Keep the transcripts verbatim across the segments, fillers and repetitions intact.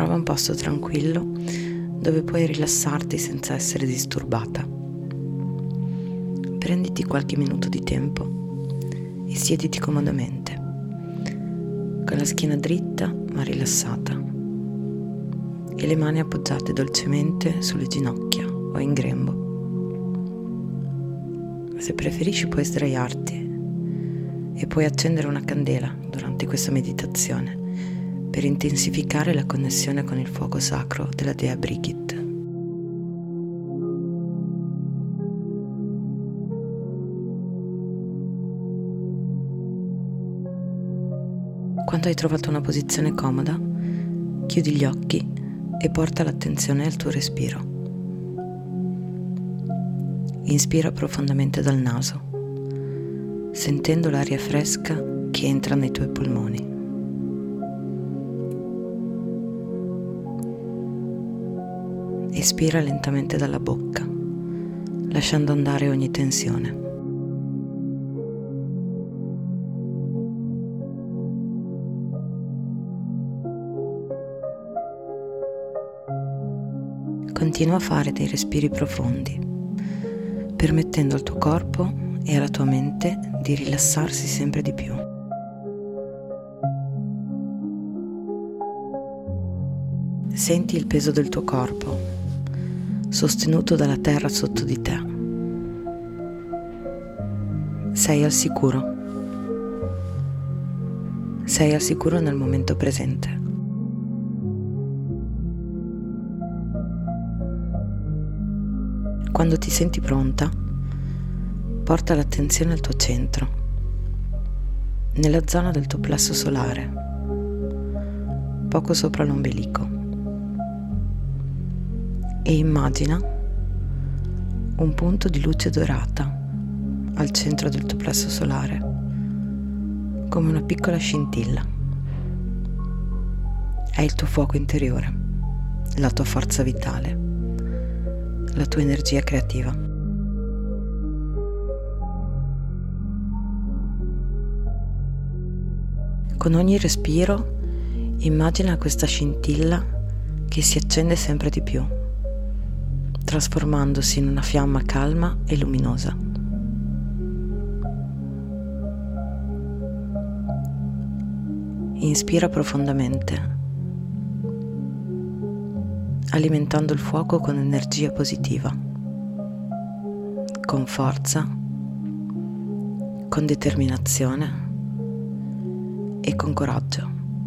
Trova un posto tranquillo dove puoi rilassarti senza essere disturbata. Prenditi qualche minuto di tempo e siediti comodamente, con la schiena dritta ma rilassata e le mani appoggiate dolcemente sulle ginocchia o in grembo. Se preferisci puoi sdraiarti e puoi accendere una candela durante questa meditazione per intensificare la connessione con il fuoco sacro della dea Brigit. Quando hai trovato una posizione comoda, chiudi gli occhi e porta l'attenzione al tuo respiro. Inspira profondamente dal naso, sentendo l'aria fresca che entra nei tuoi polmoni. Espira lentamente dalla bocca, lasciando andare ogni tensione. Continua a fare dei respiri profondi, permettendo al tuo corpo e alla tua mente di rilassarsi sempre di più. Senti il peso del tuo corpo, sostenuto dalla terra sotto di te. Sei al sicuro. Sei al sicuro nel momento presente. Quando ti senti pronta, porta l'attenzione al tuo centro, nella zona del tuo plesso solare, poco sopra l'ombelico, e immagina un punto di luce dorata al centro del tuo plesso solare, come una piccola scintilla. È il tuo fuoco interiore, la tua forza vitale, la tua energia creativa. Con ogni respiro immagina questa scintilla che si accende sempre di più, trasformandosi in una fiamma calma e luminosa. Inspira profondamente, alimentando il fuoco con energia positiva, con forza, con determinazione e con coraggio.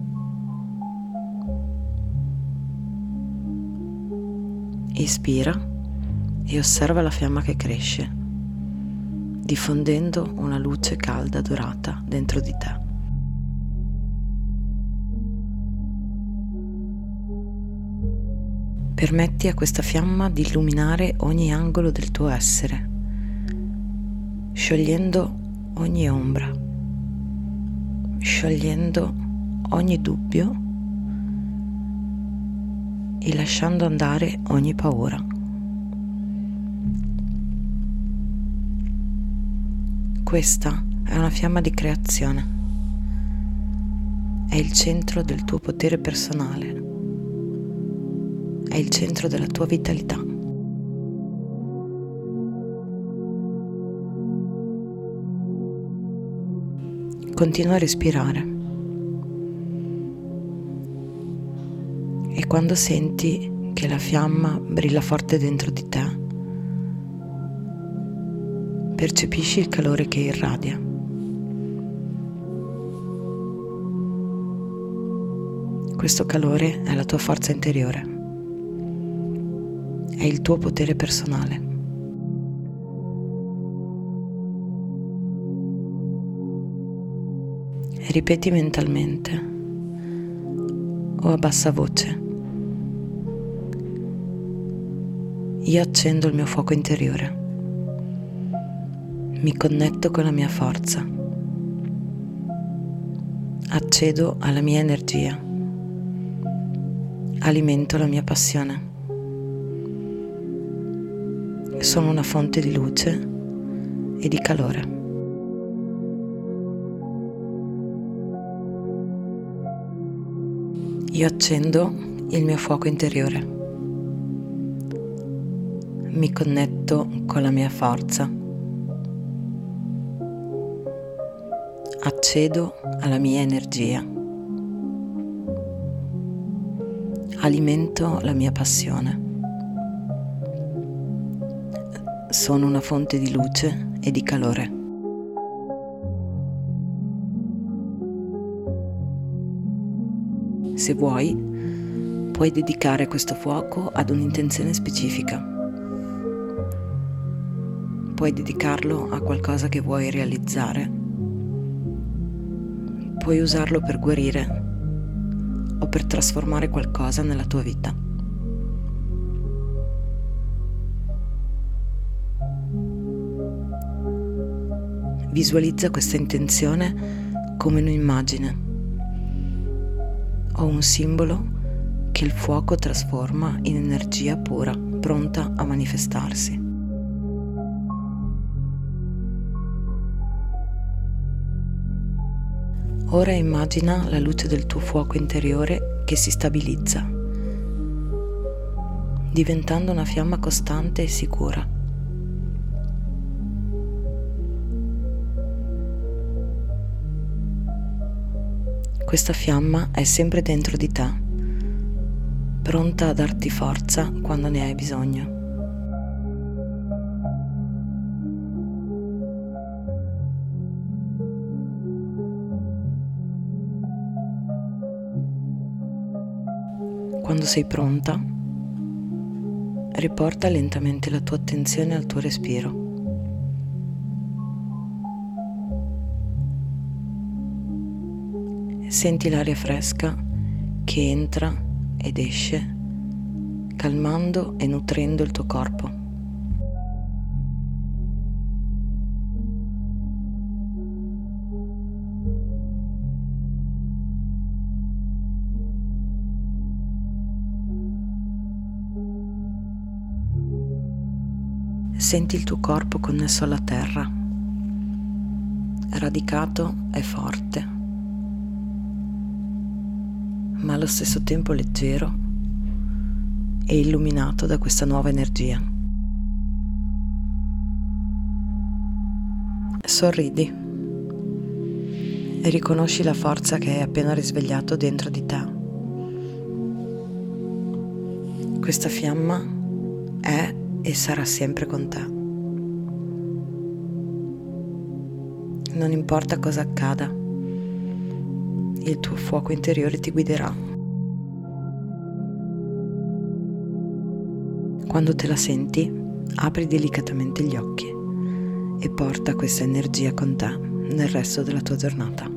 Ispira e osserva la fiamma che cresce, diffondendo una luce calda dorata dentro di te. Permetti a questa fiamma di illuminare ogni angolo del tuo essere, sciogliendo ogni ombra, sciogliendo ogni dubbio e lasciando andare ogni paura. Questa è una fiamma di creazione, è il centro del tuo potere personale, è il centro della tua vitalità. Continua a respirare e quando senti che la fiamma brilla forte dentro di te, percepisci il calore che irradia. Questo calore è la tua forza interiore. È il tuo potere personale. E ripeti mentalmente o a bassa voce: io accendo il mio fuoco interiore, mi connetto con la mia forza, accedo alla mia energia, alimento la mia passione. Sono una fonte di luce e di calore. Io accendo il mio fuoco interiore. Mi connetto con la mia forza. Accedo alla mia energia. Alimento la mia passione. Sono una fonte di luce e di calore. Se vuoi, puoi dedicare questo fuoco ad un'intenzione specifica. Puoi dedicarlo a qualcosa che vuoi realizzare. Puoi usarlo per guarire o per trasformare qualcosa nella tua vita. Visualizza questa intenzione come un'immagine o un simbolo che il fuoco trasforma in energia pura, pronta a manifestarsi. Ora immagina la luce del tuo fuoco interiore che si stabilizza, diventando una fiamma costante e sicura. Questa fiamma è sempre dentro di te, pronta a darti forza quando ne hai bisogno. Quando sei pronta, riporta lentamente la tua attenzione al tuo respiro. Senti l'aria fresca che entra ed esce, calmando e nutrendo il tuo corpo. Senti il tuo corpo connesso alla terra, radicato e forte, ma allo stesso tempo leggero e illuminato da questa nuova energia. Sorridi e riconosci la forza che hai appena risvegliato dentro di te. Questa fiamma è e sarà sempre con te. Non importa cosa accada, il tuo fuoco interiore ti guiderà. Quando te la senti, apri delicatamente gli occhi e porta questa energia con te nel resto della tua giornata.